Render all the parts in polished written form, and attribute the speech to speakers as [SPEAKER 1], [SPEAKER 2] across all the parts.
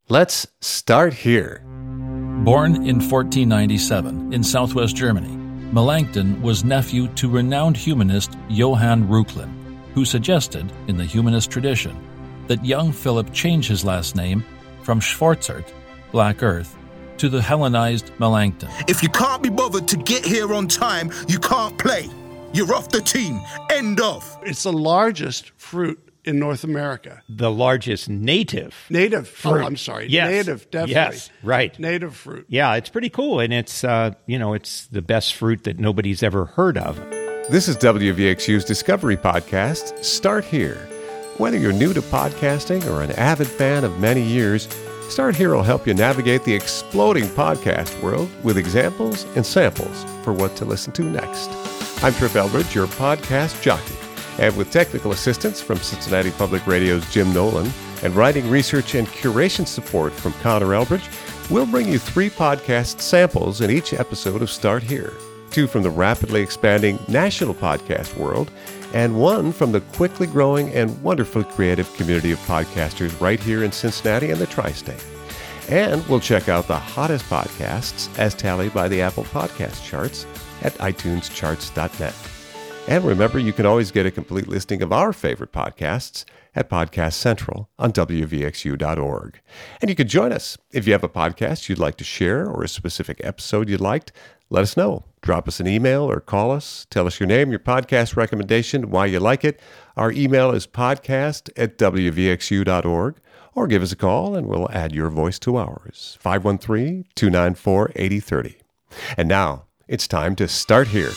[SPEAKER 1] Let's start here.
[SPEAKER 2] Born in 1497 in southwest Germany, Melanchthon was nephew to renowned humanist Johann Reuchlin, who suggested, in the humanist tradition, that young Philip change his last name from Schwarzert, Black Earth, to the Hellenized Melanchthon.
[SPEAKER 3] If you can't be bothered to get here on time, you can't play. You're off the team. End of.
[SPEAKER 4] It's the largest fruit in North America.
[SPEAKER 5] The largest native
[SPEAKER 4] fruit.
[SPEAKER 5] Oh,
[SPEAKER 4] I'm sorry.
[SPEAKER 5] Yes.
[SPEAKER 4] Native, definitely.
[SPEAKER 5] Yes, right.
[SPEAKER 4] Native fruit.
[SPEAKER 5] Yeah, it's pretty cool, and it's it's the best fruit that nobody's ever heard of.
[SPEAKER 1] This is WVXU's Discovery Podcast, Start Here. Whether you're new to podcasting or an avid fan of many years, Start Here will help you navigate the exploding podcast world with examples and samples for what to listen to next. I'm Trip Eldridge, your podcast jockey. And with technical assistance from Cincinnati Public Radio's Jim Nolan and writing, research, and curation support from Connor Elbridge, we'll bring you 3 podcast samples in each episode of Start Here. 2 from the rapidly expanding national podcast world, and 1 from the quickly growing and wonderfully creative community of podcasters right here in Cincinnati and the Tri-State. And we'll check out the hottest podcasts as tallied by the Apple Podcast charts at itunescharts.net. And remember, you can always get a complete listing of our favorite podcasts at Podcast Central on WVXU.org. And you can join us. If you have a podcast you'd like to share or a specific episode you'd liked, let us know. Drop us an email or call us. Tell us your name, your podcast recommendation, why you like it. Our email is podcast@WVXU.org. Or give us a call and we'll add your voice to ours. 513-294-8030. And now, it's time to start here.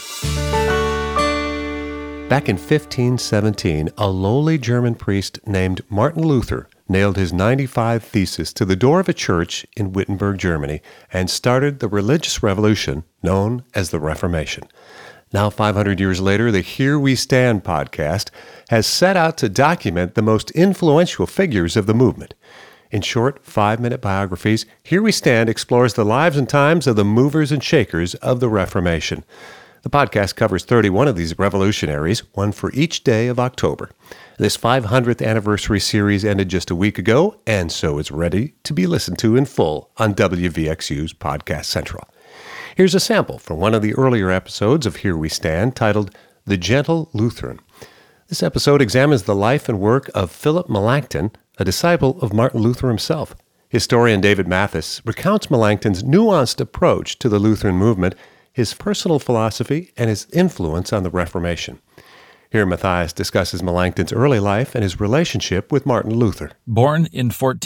[SPEAKER 1] Back in 1517, a lowly German priest named Martin Luther nailed his 95 Theses to the door of a church in Wittenberg, Germany, and started the religious revolution known as the Reformation. Now, 500 years later, the Here We Stand podcast has set out to document the most influential figures of the movement. In short, 5-minute biographies, Here We Stand explores the lives and times of the movers and shakers of the Reformation. The podcast covers 31 of these revolutionaries, one for each day of October. This 500th anniversary series ended just a week ago, and so it's ready to be listened to in full on WVXU's Podcast Central. Here's a sample from one of the earlier episodes of Here We Stand, titled The Gentle Lutheran. This episode examines the life and work of Philip Melanchthon, a disciple of Martin Luther himself. Historian David Mathis recounts Melanchthon's nuanced approach to the Lutheran movement, his personal philosophy, and his influence on the Reformation. Here Matthias discusses Melanchthon's early life and his relationship with Martin Luther.
[SPEAKER 2] Born in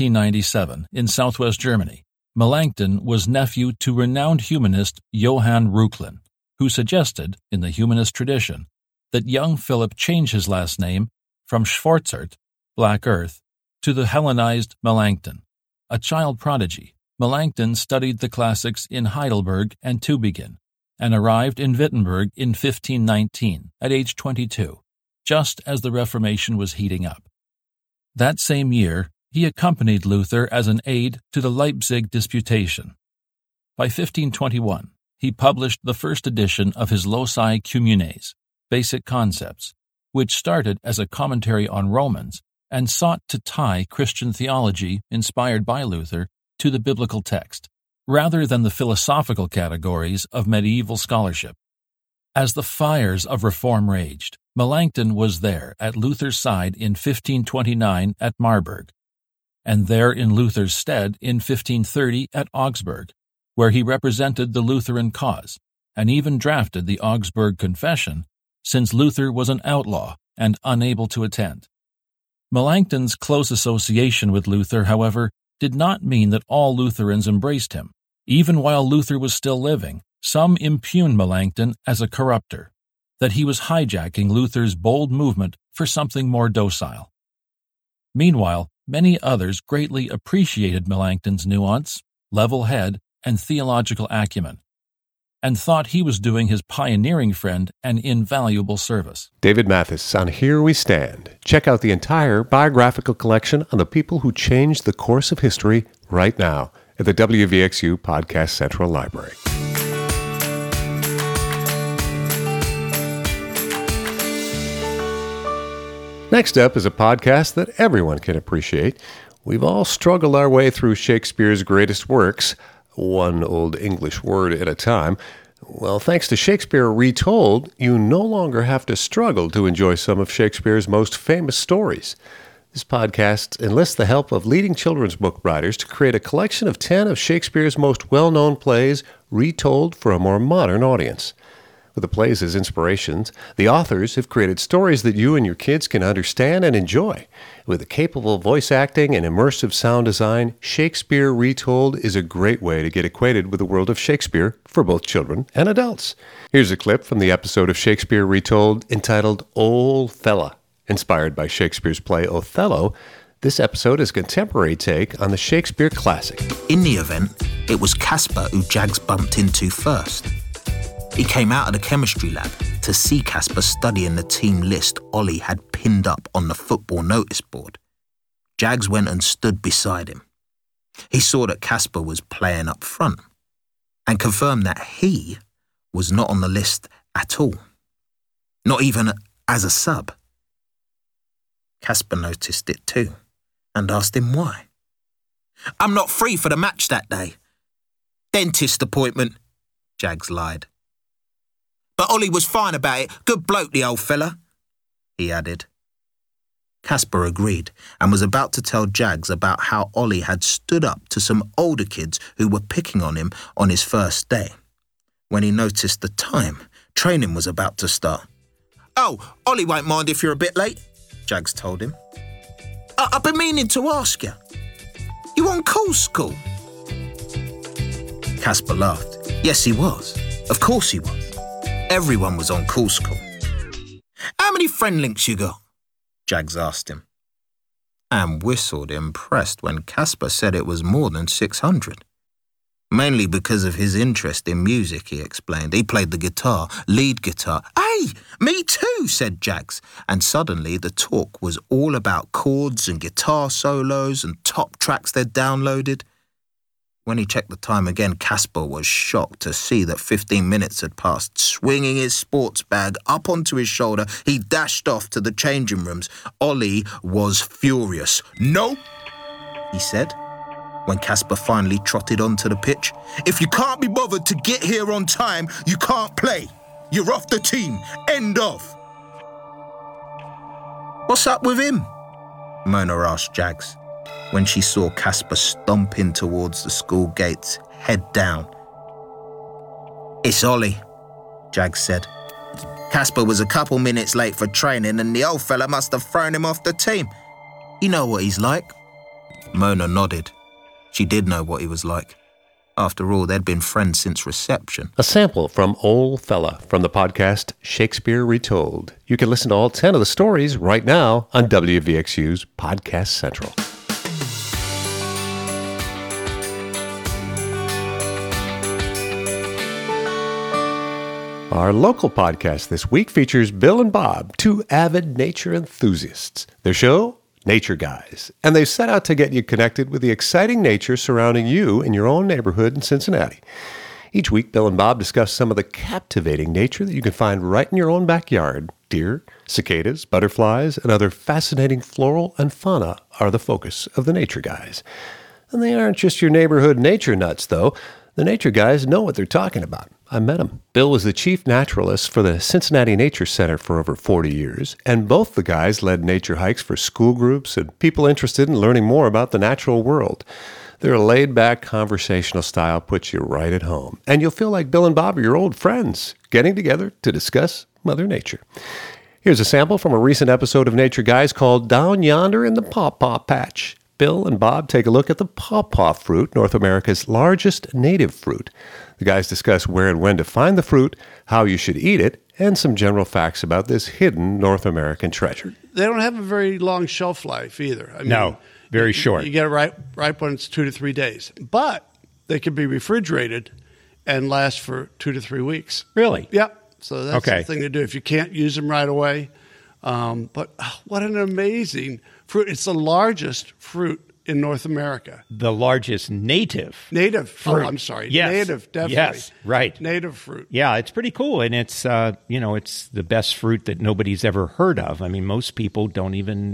[SPEAKER 2] 1497 in southwest Germany, Melanchthon was nephew to renowned humanist Johann Reuchlin, who suggested, in the humanist tradition, that young Philip change his last name from Schwarzert, Black Earth, to the Hellenized Melanchthon. A child prodigy, Melanchthon studied the classics in Heidelberg and Tübingen, and arrived in Wittenberg in 1519 at age 22, just as the Reformation was heating up. That same year, he accompanied Luther as an aide to the Leipzig Disputation. By 1521, he published the first edition of his Loci Communes, Basic Concepts, which started as a commentary on Romans and sought to tie Christian theology, inspired by Luther, to the biblical text, rather than the philosophical categories of medieval scholarship. As the fires of reform raged, Melanchthon was there at Luther's side in 1529 at Marburg, and there in Luther's stead in 1530 at Augsburg, where he represented the Lutheran cause, and even drafted the Augsburg Confession, since Luther was an outlaw and unable to attend. Melanchthon's close association with Luther, however, did not mean that all Lutherans embraced him. Even while Luther was still living, some impugned Melanchthon as a corrupter, that he was hijacking Luther's bold movement for something more docile. Meanwhile, many others greatly appreciated Melanchthon's nuance, level head, and theological acumen, and thought he was doing his pioneering friend an invaluable service.
[SPEAKER 1] David Mathis on Here We Stand. Check out the entire biographical collection on the people who changed the course of history right now at the WVXU Podcast Central Library. Next up is a podcast that everyone can appreciate. We've all struggled our way through Shakespeare's greatest works, one old English word at a time. Well, thanks to Shakespeare Retold, you no longer have to struggle to enjoy some of Shakespeare's most famous stories. This podcast enlists the help of leading children's book writers to create a collection of 10 of Shakespeare's most well-known plays retold for a more modern audience. With the plays as inspirations, the authors have created stories that you and your kids can understand and enjoy. With a capable voice acting and immersive sound design, Shakespeare Retold is a great way to get acquainted with the world of Shakespeare for both children and adults. Here's a clip from the episode of Shakespeare Retold entitled Old Fella. Inspired by Shakespeare's play Othello, this episode is a contemporary take on the Shakespeare classic.
[SPEAKER 3] In the event, it was Casper who Jags bumped into first. He came out of the chemistry lab to see Casper studying the team list Ollie had pinned up on the football notice board. Jags went and stood beside him. He saw that Casper was playing up front and confirmed that he was not on the list at all, not even as a sub. Casper noticed it too and asked him why. "I'm not free for the match that day. Dentist appointment," Jags lied. "But Ollie was fine about it. Good bloke, the old fella," he added. Casper agreed and was about to tell Jags about how Ollie had stood up to some older kids who were picking on him on his first day, when he noticed the time training was about to start. "Oh, Ollie won't mind if you're a bit late," Jags told him. "I've been meaning to ask you. You on Cool School?" Casper laughed. Yes, he was. Of course he was. Everyone was on Cool School. "How many friend links you got?" Jags asked him. And whistled, impressed, when Casper said it was more than 600. Mainly because of his interest in music, he explained. He played the guitar, lead guitar. "Hey, me too," said Jags. And suddenly the talk was all about chords and guitar solos and top tracks they'd downloaded. When he checked the time again, Casper was shocked to see that 15 minutes had passed. Swinging his sports bag up onto his shoulder, he dashed off to the changing rooms. Ollie was furious. "No," he said, when Casper finally trotted onto the pitch. "If you can't be bothered to get here on time, you can't play. You're off the team. End of." "What's up with him?" Mona asked Jags, when she saw Casper stomping towards the school gates, head down. "It's Ollie," Jags said. "Casper was a couple minutes late for training and the old fella must have thrown him off the team. You know what he's like." Mona nodded. She did know what he was like. After all, they'd been friends since reception.
[SPEAKER 1] A sample from Old Fella from the podcast Shakespeare Retold. You can listen to all 10 of the stories right now on WVXU's Podcast Central. Our local podcast this week features Bill and Bob, two avid nature enthusiasts. Their show, Nature Guys, and they've set out to get you connected with the exciting nature surrounding you in your own neighborhood in Cincinnati. Each week, Bill and Bob discuss some of the captivating nature that you can find right in your own backyard. Deer, cicadas, butterflies, and other fascinating floral and fauna are the focus of the Nature Guys. And they aren't just your neighborhood nature nuts, though. The Nature Guys know what they're talking about. I met him. Bill was the chief naturalist for the Cincinnati Nature Center for over 40 years, and both the guys led nature hikes for school groups and people interested in learning more about the natural world. Their laid-back conversational style puts you right at home, and you'll feel like Bill and Bob are your old friends, getting together to discuss Mother Nature. Here's a sample from a recent episode of Nature Guys called Down Yonder in the Pawpaw Patch. Bill and Bob take a look at the pawpaw fruit, North America's largest native fruit. The guys discuss where and when to find the fruit, how you should eat it, and some general facts about this hidden North American treasure.
[SPEAKER 4] They don't have a very long shelf life either. I mean,
[SPEAKER 5] No, very short.
[SPEAKER 4] You get it ripe when it's 2 to 3 days. But they can be refrigerated and last for 2 to 3 weeks.
[SPEAKER 5] Really?
[SPEAKER 4] Yep. So that's
[SPEAKER 5] Okay.
[SPEAKER 4] the thing to do if you can't use them right away. But what an amazing fruit. It's the largest fruit in North America.
[SPEAKER 5] The largest native
[SPEAKER 4] fruit.
[SPEAKER 5] fruit.
[SPEAKER 4] I'm sorry.
[SPEAKER 5] Yes.
[SPEAKER 4] Native, definitely.
[SPEAKER 5] Yes, right.
[SPEAKER 4] Native fruit.
[SPEAKER 5] Yeah, it's pretty cool, and it's it's the best fruit that nobody's ever heard of. I mean, most people don't even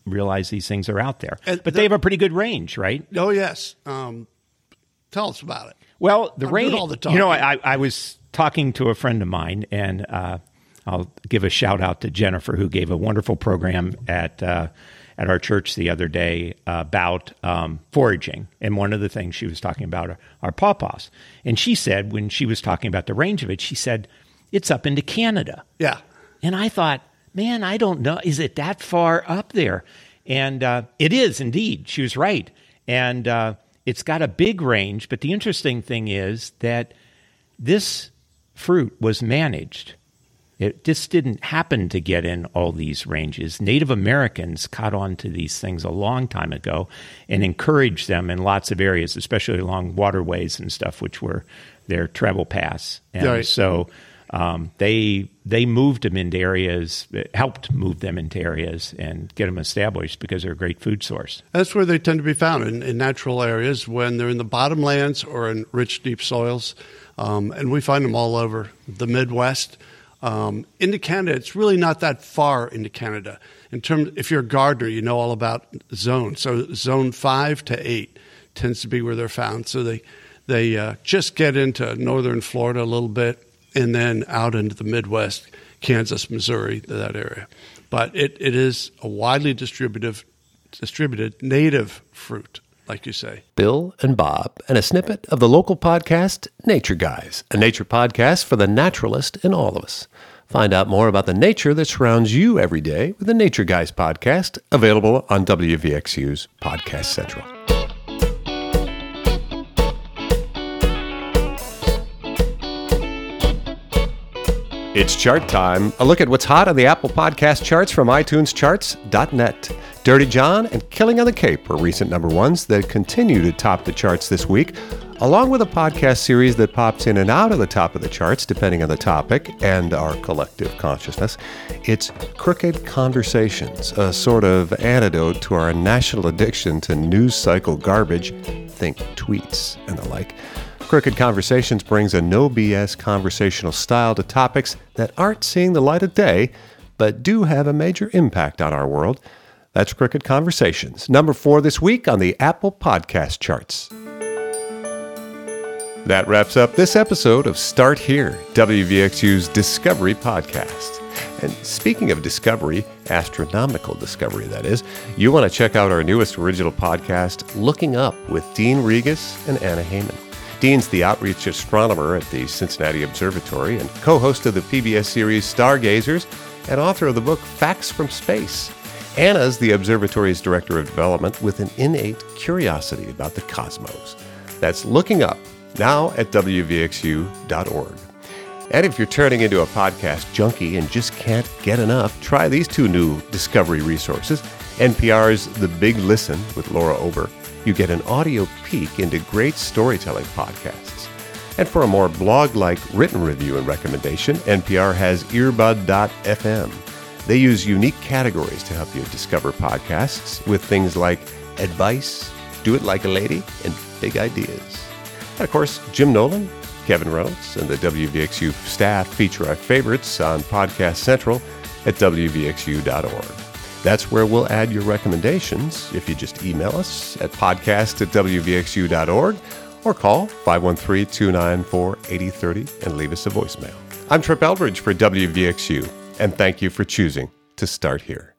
[SPEAKER 5] realize these things are out there. But they have a pretty good range, right?
[SPEAKER 4] Oh, yes. Tell us about it.
[SPEAKER 5] Well, the
[SPEAKER 4] I'm
[SPEAKER 5] range,
[SPEAKER 4] doing all the talking.
[SPEAKER 5] I was talking to a friend of mine, and I'll give a shout out to Jennifer, who gave a wonderful program at our church the other day about foraging. And one of the things she was talking about are pawpaws. And she said, when she was talking about the range of it, she said, it's up into Canada.
[SPEAKER 4] Yeah.
[SPEAKER 5] And I thought, man, I don't know. Is it that far up there? And it is indeed. She was right. And it's got a big range. But the interesting thing is that this fruit was managed. It just didn't happen to get in all these ranges. Native Americans caught on to these things a long time ago and encouraged them in lots of areas, especially along waterways and stuff, which were their travel paths. And so they moved them into areas, helped move them into areas and get them established because they're a great food source.
[SPEAKER 4] That's where they tend to be found, in natural areas when they're in the bottomlands or in rich, deep soils. And we find them all over the Midwest. Into Canada, it's really not that far into Canada. In terms, if you're a gardener, you know all about zones. So zone 5 to 8 tends to be where they're found. So they just get into northern Florida a little bit, and then out into the Midwest, Kansas, Missouri, that area. But it is a widely distributed native fruit, like you say.
[SPEAKER 1] Bill and Bob, and a snippet of the local podcast, Nature Guys, a nature podcast for the naturalist in all of us. Find out more about the nature that surrounds you every day with the Nature Guys podcast, available on WVXU's Podcast Central. It's chart time. A look at what's hot on the Apple Podcast charts from iTunescharts.net. Dirty John and Killing on the Cape are recent number ones that continue to top the charts this week, along with a podcast series that pops in and out of the top of the charts depending on the topic and our collective consciousness. It's Crooked Conversations, a sort of antidote to our national addiction to news cycle garbage, think tweets and the like. Crooked Conversations brings a no BS conversational style to topics that aren't seeing the light of day, but do have a major impact on our world. That's Crooked Conversations, number 4 this week on the Apple Podcast charts. That wraps up this episode of Start Here, WVXU's Discovery Podcast. And speaking of discovery, astronomical discovery that is, you want to check out our newest original podcast, Looking Up, with Dean Regas and Anna Heyman. Dean's the outreach astronomer at the Cincinnati Observatory and co-host of the PBS series Stargazers and author of the book Facts from Space. Anna's the observatory's director of development with an innate curiosity about the cosmos. That's Looking Up, now at WVXU.org. And if you're turning into a podcast junkie and just can't get enough, try these 2 new discovery resources. NPR's The Big Listen with Laura Ober. You get an audio peek into great storytelling podcasts. And for a more blog-like written review and recommendation, NPR has Earbud.fm. They use unique categories to help you discover podcasts with things like advice, do it like a lady, and big ideas. And of course, Jim Nolan, Kevin Reynolds, and the WVXU staff feature our favorites on Podcast Central at WVXU.org. That's where we'll add your recommendations if you just email us at podcast@wvxu.org or call 513-294-8030 and leave us a voicemail. I'm Trip Eldridge for WVXU, and thank you for choosing to start here.